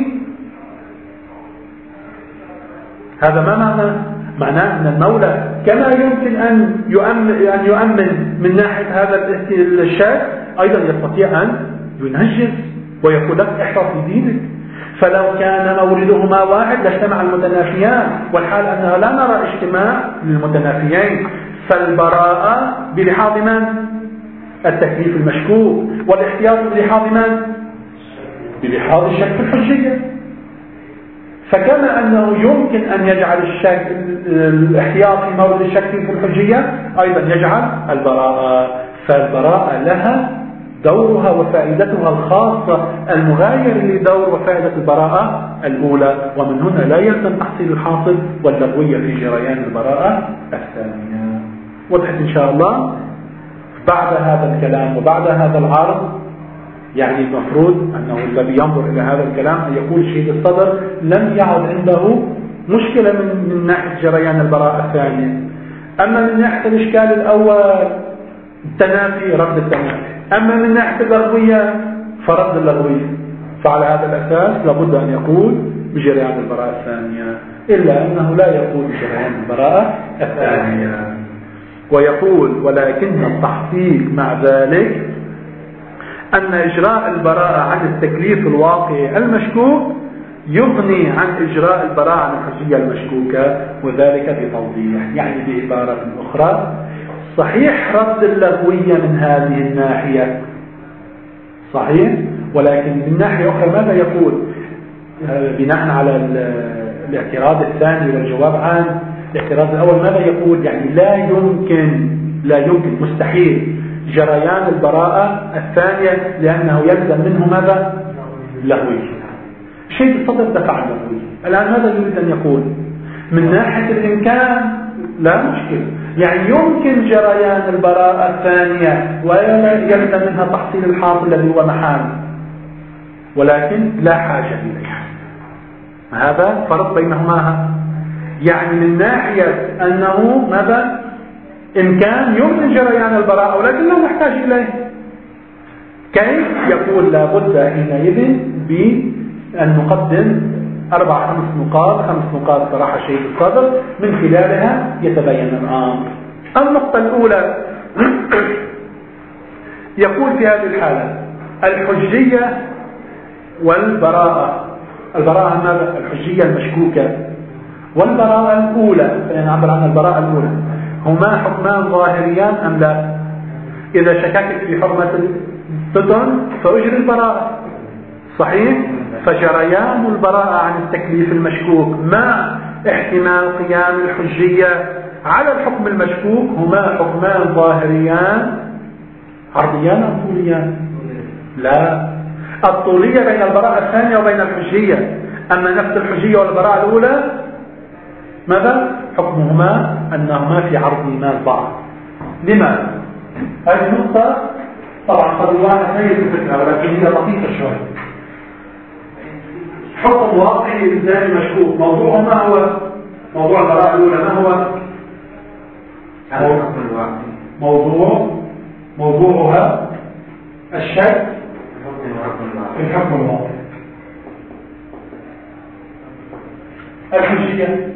هذا ما معنى؟ معناه أن المولى كما يمكن أن يؤمن, أن يؤمن من ناحية هذا الشك، أيضا يستطيع أن ينجز ويقول لك احفظ في دينك. فلو كان موردهما واحد لاجتمع المتنافيان، والحال أنها لا نرى اجتماع للمتنافيين. فالبراءة بلحاظ من؟ التكليف المشكوك، والاحتياط بلحاظ من؟ بلحاظ الشك في الحجية. فكما أنه يمكن أن يجعل الشك الاحتياط في مورد الشك في الحجية، أيضا يجعل البراءة. فالبراءة لها دورها وفائدتها الخاصة المغاير لدور وفائدة البراءة الأولى، ومن هنا لا يلزم تحصيل الحاصل واللغوية في جريان البراءة الثانية. وضحت إن شاء الله؟ بعد هذا الكلام وبعد هذا العرض، يعني المفروض أنه الذي ينظر إلى هذا الكلام أن يقول شهيد الصدر لم يعد عنده مشكلة من, من ناحية جريان البراءة الثانية. أما من ناحية الإشكال الأول التنافي رد التنافي، أما من ناحية اللغوية فرد اللغوية. فعلى هذا الأساس لابد أن يقول بجريان البراءة الثانية، إلا أنه لا يقول بجريان البراءة الثانية، ويقول ولكن التحقيق مع ذلك أن إجراء البراءة عن التكليف الواقعي المشكوك يغني عن إجراء البراءة عن الحجية المشكوكة، وذلك بتوضيح، يعني بعبارة أخرى صحيح رد اللغوية من هذه الناحية صحيح، ولكن من ناحية أخرى ماذا يقول بناء على الاعتراض الثاني والجواب عن الاعتراض الأول؟ ماذا يقول؟ يعني لا يمكن لا يمكن مستحيل جريان البراءة الثانية لأنه يلزم منه ماذا؟ لغوية. شيء الصدر دفع اللغوية. الآن ماذا يريد أن يقول؟ من ناحية الإمكان لا مشكلة، يعني يمكن جريان البراءة الثانية ولا يلزم منها تحصيل الحاصل الذي هو محال، ولكن لا حاجة إليها. هذا فرق بينهما، يعني من ناحية أنه ماذا؟ إمكان يمكن جريان البراءة ولكن لا نحتاج إليه. كيف؟ يقول لابد حينئذ بأن نقدم أربع خمس نقاط خمس نقاط صراحة شهيد الصدر من خلالها يتبين الأمر. النقطة الأولى يقول في هذه الحالة الحجية والبراءة. البراءة ماذا؟ الحجية المشكوكة والبراءة الأولى، فنعبر عن البراءة الأولى، هما حكمان ظاهريان أم لا؟ إذا شككت في حرمة التتن فأجري البراءة صحيح؟ فجريان البراءة عن التكليف المشكوك مع احتمال قيام الحجية على الحكم المشكوك هما حكمان ظاهريان عرضيان أم طوليان؟ لا، الطولية بين البراءة الثانية وبين الحجية، أما نفس الحجية والبراءة الأولى ماذا؟ حكمهما أنهما في عرض إيمان بعض. لماذا؟ هذه النقطة طبعا قد الواحد لا يتفكها ولكن هي لطيفة شوي. حكم واقعي إنساني مشكوك، موضوعه ما هو؟ موضوع البراءة الأولى ما هو؟ موضوع موضوعها الشك في الحكم الواقعي. الحجية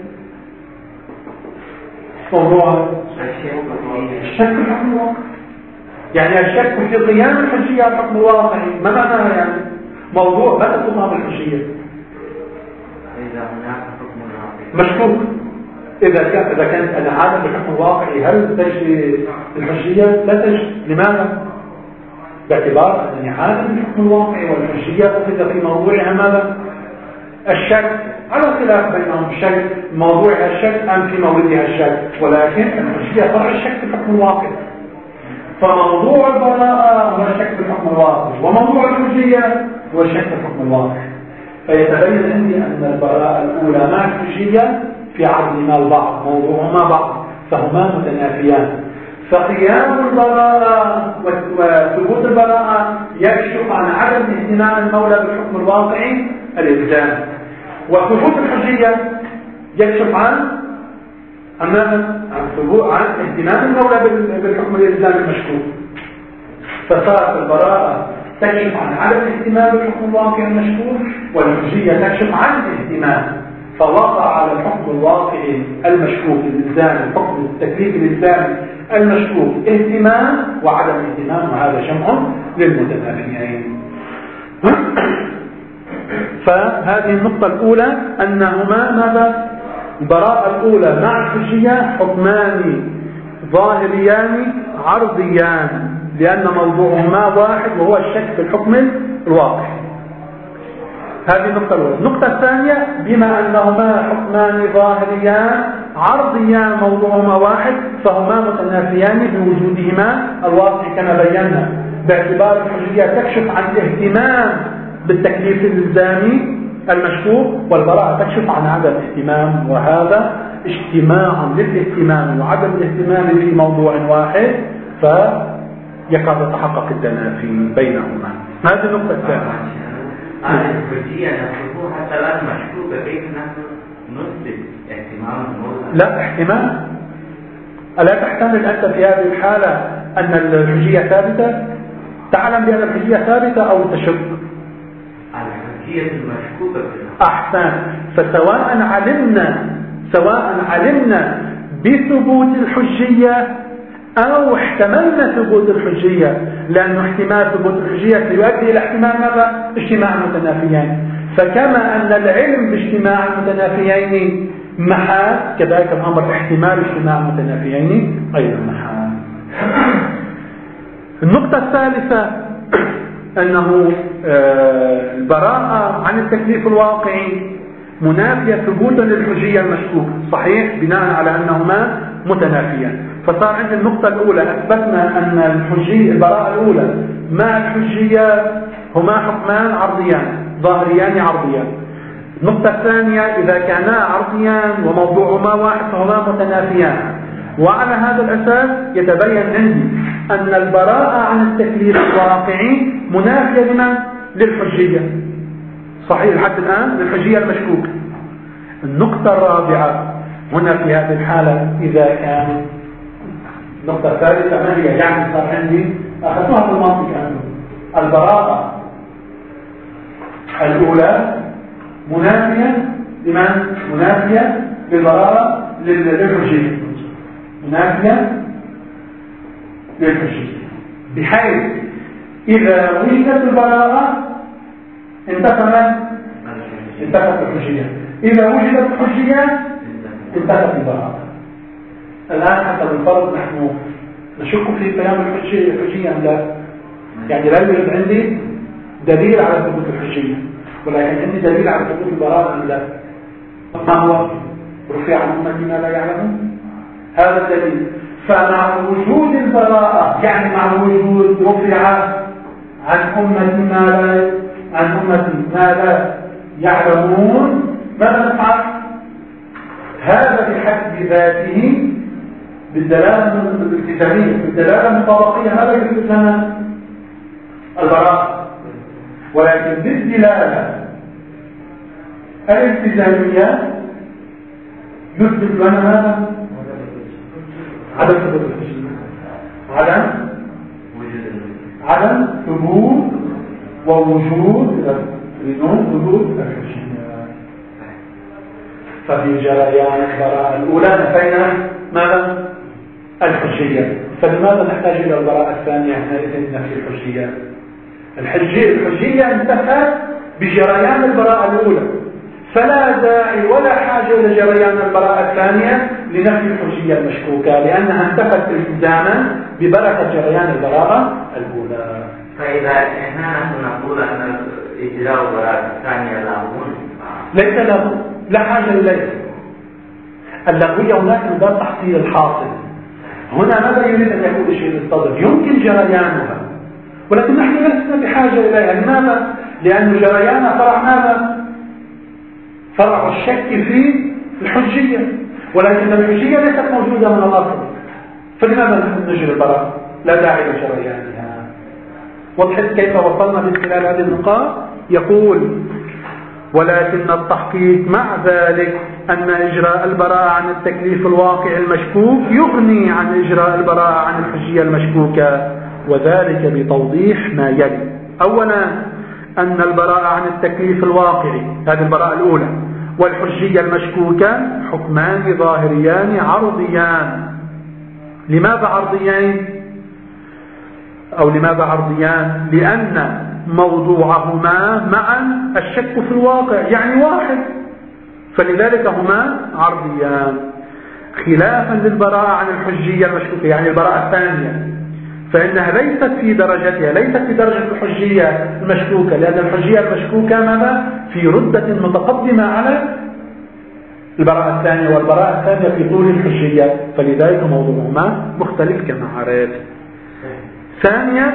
موضوعها الشك في الحكم الواقعي، يعني الشك في قيام الحجية على الحكم الواقعي. ما معناها يعني؟ موضوع ماذا تقام الحجية؟ إذا هناك حكم واقعي مشكوك. إذا كان إذا كانت العادة بالحكم الواقعي هل تجري الحجية؟ لا تجري. لماذا؟ باعتبار أن العادة بالحكم الواقعي والحجية أخذ في موضوعها ماذا؟ الشك، على خلاف بينهم الشك موضوعها الشك أم في موردها الشك، ولكن الحجية فرع الشك في الحكم الواقعي. فموضوع البراءة هو الشك في الحكم الواقعي، وموضوع الحجية هو الشك في الحكم الواقعي. فيتبين عندي أن البراءة الأولى مع الحجية في عرضهما البعض، موضوعهما بعض، فهما متنافيان. فقيام البراءة وثبوت البراءة يكشف عن عدم اهتمام المولى بالحكم الواقعي الإلزام، وثبوت الحجية يكشف عن عن عن ثبوت عن اهتمام المولى بالحكم الإلزام المشكوك. فصارت البراءة تكشف عن عدم اهتمام بالحكم الواقعي المشكوك، والحجية تكشف عن اهتمام، فوقع على الحكم الواقعي المشكوك الإلزامي الحكم التكليف الإلزامي المشكوك اهتمام وعدم اهتمام، وهذا جمع للمتنافيين. فهذه النقطة الأولى أنهما ماذا؟ البراءة الأولى مع الحجية حكمان ظاهريان عرضيان، لأن موضوعهما واحد وهو الشك في الحكم الواقعي. هذه النقطة الأولى. النقطة الثانية بما أنهما حكمان ظاهريان عرضيان موضوعهما واحد فهما متنافيان بوجودهما الواقع كما بينا، باعتبار الحجية تكشف عن الاهتمام بالتكليف الإلزامي المشكوك، والبراءة تكشف عن عدم اهتمام، وهذا اجتماع للاهتمام وعدم الاهتمام في موضوع واحد فيقع يتحقق التنافي بينهما. هذه النقطة الثانية. الحجية نفسه حتى الآن مشكوكة، كيف نحن نثبت اهتمام المرأة؟ لا اهتمام. ألا تحتمل أنت في هذه الحالة أن الحجية ثابتة؟ تعلم بأن الحجية ثابتة أو تشك؟ الحجية المشكوكة أحسن. فسواء علمنا سواء علمنا بثبوت الحجية أو احتملنا ثبوت الحجية، لأن احتمال ثبوت الحجية يؤدي إلى احتمال ماذا؟ اجتماع المتنافيين. فكما أن العلم باجتماع المتنافيين محال، كذلك الأمر احتمال اجتماع المتنافيين أيضا محال. النقطة الثالثة أنه البراءة عن التكليف الواقعي منافية ثبوتا للحجية المشكوك، صحيح، بناء على أنهما متنافيان. فصار عند النقطة الأولى أثبتنا أن الحجية البراءة الأولى مع الحجية هما حكمان عرضيان ظاهريان عرضيان. النقطة الثانية إذا كانا عرضيان وموضوعهما واحد فهما متنافيان، وعلى هذا الأساس يتبين عندي أن البراءة عن التكليف الواقعي منافية لمن؟ للحجية، صحيح لحد الآن للحجية المشكوكة. النقطة الرابعة هنا في هذه الحالة إذا كان النقطة الثالثة ما هي؟ يعني صار عندي أخذوها في المنطق أنه البراءة الأولى منافية لمن؟ منافية للبراءة للحجية، منافية للحجية، بحيث إذا وجدت البراءة انتفت انتفت الحجية، إذا وجدت الحجية انتفت البراءة. الآن حتى بالفرض نحن نشك في قيام الحجية الحجية أم لا؟ يعني لا يوجد عندي دليل على ثبوت الحجية، ولكن عندي دليل على ثبوت البراءة أم لا؟ ما هو؟ رفع عن أمتي ما لا يعلمون، هذا الدليل. فمع وجود البراءة يعني مع وجود رفع عن أمتي ما لا عن أمتي ما لا يعلمون، ماذا نفعل؟ هذا بحد ذاته بالدلالة الالتزامية بالدلالة المطابقية هذا يثبت لنا البراءة، ولكن بالدلالة الالتزامية يثبت لنا ماذا؟ عدم ثبوت الحجية، عدم عدم ثبوت ووجود بدون وجود الحجية. ففي جريان البراءة الأولى نفينا ماذا؟ الحجية. فلماذا نحتاج إلى البراءة الثانية حينئذ نفي الحجية؟ الحجية الحجية انتفت بجريان البراءة الأولى، فلا داعي ولا حاجة إلى جريان البراءة الثانية لنفي الحجية المشكوكة، لأنها انتفت التزاما ببركة جريان البراءة الأولى. فإذا إحنا نحن نقول أن إجراء البراءة الثانية لابد، ليس لابد، لا حاجة إليه. اللغوية هناك من باب تحصيل الحاصل. هنا ماذا يريد أن يقول الشيء للصدر؟ يمكن جريانها، ولكن نحن لسنا بحاجة إليها. لماذا؟ لأن جريانها فرع ماذا؟ فرع الشك في الحجية، ولكن الحجية ليست موجودة من الأصل، فلماذا نحن نجري البراءة؟ لا داعي لجريانها. وضحت كيف وصلنا من خلال هذه النقاط؟ يقول ولكن التحقيق مع ذلك أن إجراء البراءة عن التكليف الواقع المشكوك يغني عن إجراء البراءة عن الحجية المشكوكة، وذلك بتوضيح ما يلي. أولا أن البراءة عن التكليف الواقعي هذه البراءة الأولى والحجية المشكوكة حكمان ظاهريان عرضيان. لماذا عرضيان؟ أو لماذا عرضيان؟ لأن موضوعهما معا الشك في الواقع يعني واحد، فلذلك هما عرضيان، خلافا للبراءة عن الحجية المشكوكة يعني البراءة الثانية، فإنها ليست في درجتها ليست في درجة الحجية المشكوكة، لأن الحجية المشكوكة ماذا؟ في ردة متقدمة على البراءة الثانية، والبراءة الثانية في طول الحجية، فلذلك موضوعهما مختلف كما عرفت. ثانيا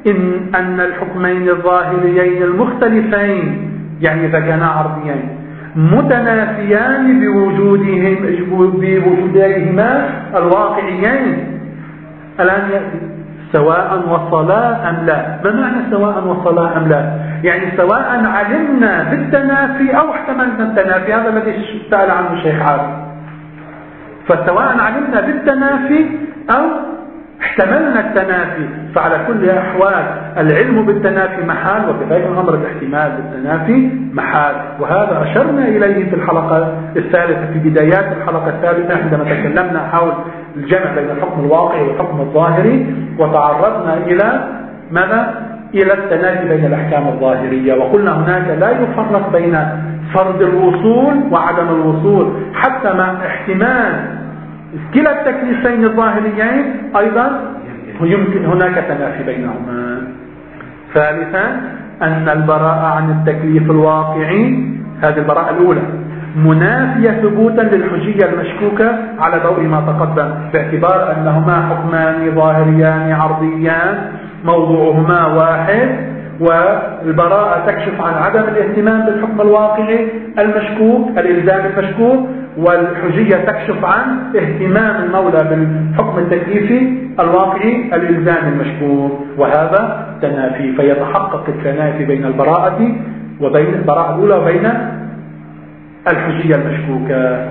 إن أن الحكمين الظاهريين المختلفين، يعني إذا كانا عرضيين متنافيان بوجودهم بوجوديهما الواقعيين. الآن يأتي سواء وصلا أم لا. ما معنى سواء وصلا أم لا؟ يعني سواء علمنا بالتنافي أو احتملنا التنافي، هذا الذي سأل عنه الشيخ عارف. فسواء علمنا بالتنافي أو احتملنا التنافي، فعلى كل الأحوال العلم بالتنافي محال، وكذلك أمر الاحتمال بالتنافي محال. وهذا أشرنا إليه في الحلقة الثالثة، في بدايات الحلقة الثالثة عندما تكلمنا حول الجمع بين الحكم الواقعي والحكم الظاهري، وتعرضنا إلى ماذا؟ إلى التنافي بين الأحكام الظاهرية، وقلنا هناك لا يفرق بين فرض الوصول وعدم الوصول، حتى مع احتمال كلا التكليفين الظاهريين أيضا يمكن هناك تنافي بينهما. ثالثا أن البراءة عن التكليف الواقعي، هذه البراءة الأولى، منافية ثبوتا للحجية المشكوكة على ضوء ما تقدم، باعتبار أنهما حكمان ظاهريان عرضيان موضوعهما واحد، والبراءة تكشف عن عدم الاهتمام بالحكم الواقعي المشكوك الإلزام المشكوك، والحجية تكشف عن اهتمام المولى بالحكم التكليفي الواقعي الإلزام المشكوك، وهذا تنافي. فيتحقق التنافي بين البراءة وبين البراءة الأولى وبين الحجية المشكوكة.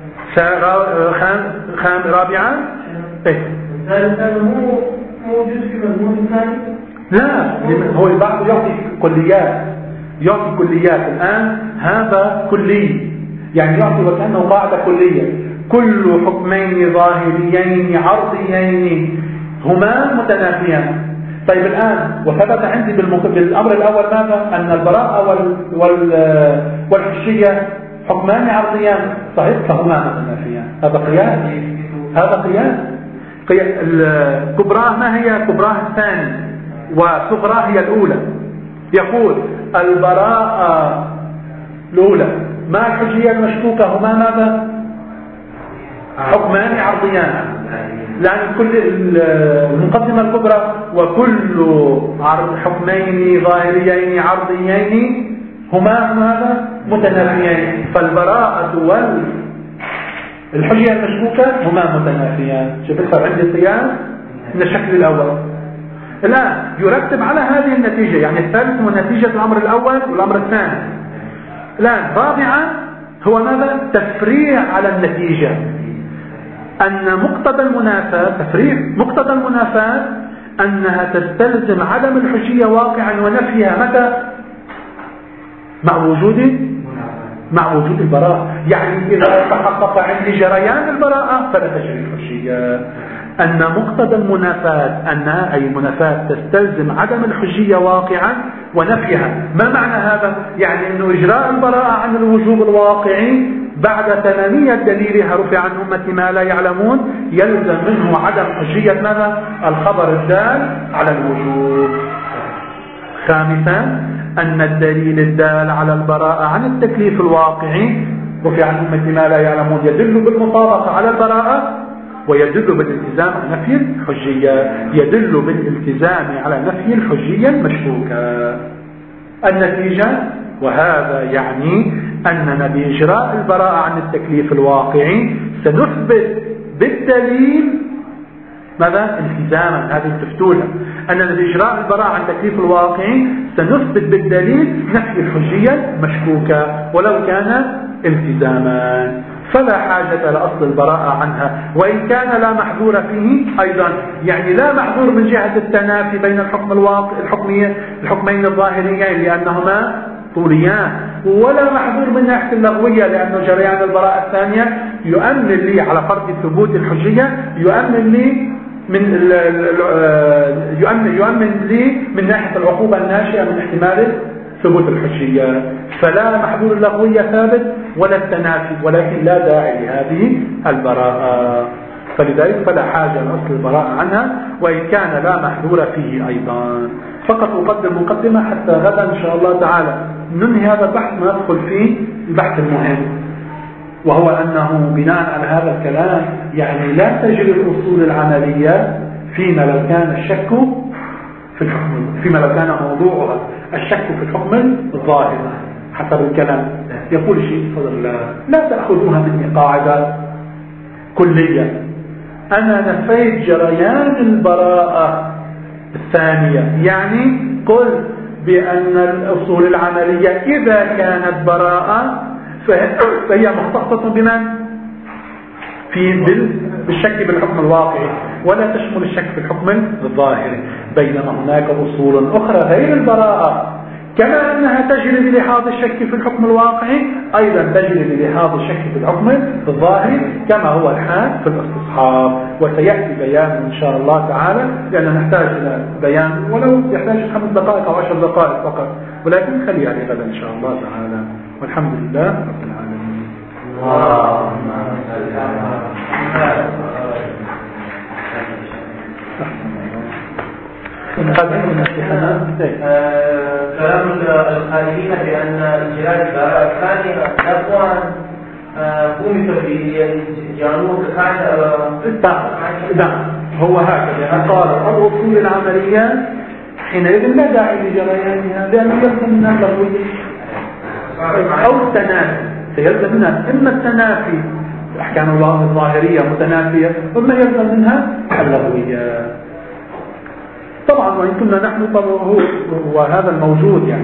خام رابعا ايه موجود في مضمون الثاني؟ لا، هو البعض يعطي كليات يعطي كليات الآن هذا كلي، يعني يعطي وكأنه قاعدة كلية: كل حكمين ظاهريين عرضيين هما متنافيان. طيب الآن وثبت عندي بالأمر الأول ماذا؟ أن البراءة وال... وال... والحجية حكمان عرضيان، صحيح، فهما متنافيان. هذا قياس هذا قياس الكبرى ما هي كبراه الثاني وصغراه هي الأولى. يقول البراءة الأولى مع الحجية المشكوكة هما ماذا؟ حكمان عرضيان، لأن كل المقدمة الكبرى وكل حكمين ظاهريين عرضيين هما ماذا؟ متنافيين. فالبراءة والحجية المشكوكة هما متنافيان. شوف عندي القياس من الشكل الأول. الآن يرتب على هذه النتيجة، يعني الثالث هو نتيجة الأمر الأول والأمر الثاني. الآن رابعا هو ماذا؟ تفريع على النتيجة، أن مقتضى المنافاة تفريع مقتضى المنافاة أنها تستلزم عدم الحجية واقعا ونفيها متى؟ مع وجود مع وجود البراءة. يعني إذا تحقق عندي جريان البراءة فلا تجري الحجية. أن مقتضى المنافاة أنها أي منافاة تستلزم عدم الحجية واقعا ونفيها. ما معنى هذا؟ يعني أنه إجراء البراءة عن الوجوب الواقعي بعد تمامية دليلها رفع عن أمة ما لا يعلمون يلزم منه عدم حجية ماذا؟ الخبر الدال على الوجوب. خامسا أن الدليل الدال على البراءة عن التكليف الواقعي رفع عن أمة ما لا يعلمون يدل بالمطابقة على البراءة ويدل بالالتزام على نفي الحجية، يدل بالالتزام على نفي الحجية المشكوكة. النتيجة وهذا يعني أننا بإجراء البراءة عن التكليف الواقعي سنثبت بالدليل ماذا؟ التزاما. هذه التفتولة أننا بإجراء البراءة عن التكليف الواقعي سنثبت بالدليل نفي الحجية المشكوكة ولو كان التزاما، فلا حاجة لأصل البراءة عنها، وإن كان لا محظور فيه أيضا. يعني لا محظور من جهة التنافي بين الحكم الواقع الحكمية الحكمين الظاهريين لأنهما طوليان، ولا محظور من ناحية اللغوية لأنه جريان البراءة الثانية يؤمن لي على فرض ثبوت الحجية، يؤمن لي من يؤمن يؤمن لي من ناحية العقوبة الناشئة من احتمال ثبوت الحجية. فلا محظور اللغوية ثابت ولا التنافي، ولكن لا داعي لهذه البراءة، فلذلك فلا حاجة لأصل البراءة عنها وإن كان لا محظور فيه أيضا. فقط أقدم مقدمة حتى غدا إن شاء الله تعالى ننهي هذا البحث وندخل فيه البحث المهم، وهو أنه بناء على هذا الكلام يعني لا تجري الأصول العملية فيما لو كان الشك في في الحكم، فيما لو كان موضوعها الشك في الحكم الظاهر حسب الكلام. يقول الشيخ فضل الله لا تأخذوها مني قاعدة كلية، أنا نفيت جريان البراءة الثانية، يعني قل بأن الأصول العملية إذا كانت براءة فهي مختصة بمن؟ في بالشك بالحكم الواقعي، ولا تشمل الشك في الحكم الظاهري، بينما هناك أصول أخرى غير البراءة كما أنها تجري بلحاظ الشك في الحكم الواقعي أيضا تجري بلحاظ الشك في الحكم الظاهري كما هو الحال في الاستصحاب. وسيأتي بيان إن شاء الله تعالى، لأننا نحتاج إلى بيان ولو يحتاج خمس دقائق أو عشر دقائق فقط، ولكن خلي عليه غدا إن شاء الله تعالى. والحمد لله رب العالمين. اللهم صل على كلام الخارجين بأن انجلال البراءة الثانية نفوان قومت به جانوك نعم هو هكذا قال الأصول العملية حينئذ لا داعي لجريانها، لأنه يلزم منها اللغوية أو التنافي، سيلزم منها إما التنافي أحكام الله الظاهرية متنافية، وما يلزم منها اللغوية. طبعا وإن كنا نحن طبعه وهذا الموجود يعني.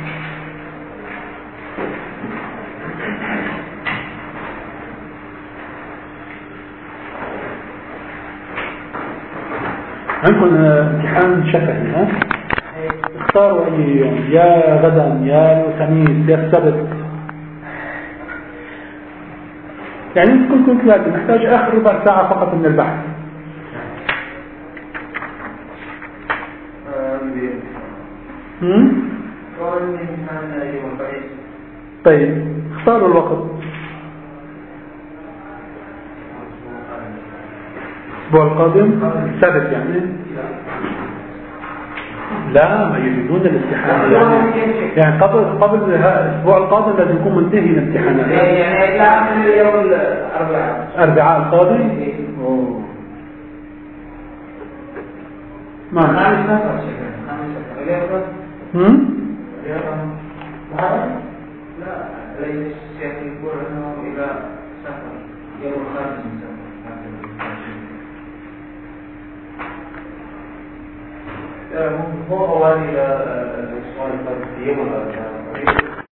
عندكم امتحان شفهي ها؟ اختاروا أي يوم، يا غدا يا الخميس يا السبت، يعني كل كل ثلاثة نحتاج آخر ربع ساعة فقط من البحث. هم؟ طيب اختاروا الوقت. الأسبوع القادم السبت يعني؟ لا ما يريدون الامتحان يعني, يعني قبل قبل الأسبوع القادم لازم يكون منتهي الامتحانات. يعني لا يوم الأربعاء الأربعاء القادم. أوه. ما خامس نفر هم؟ لا ليس يقول أنه إلى سفر يوم الخامس من سفر. هو أواني الأسبوع القادم يوم الأربعاء.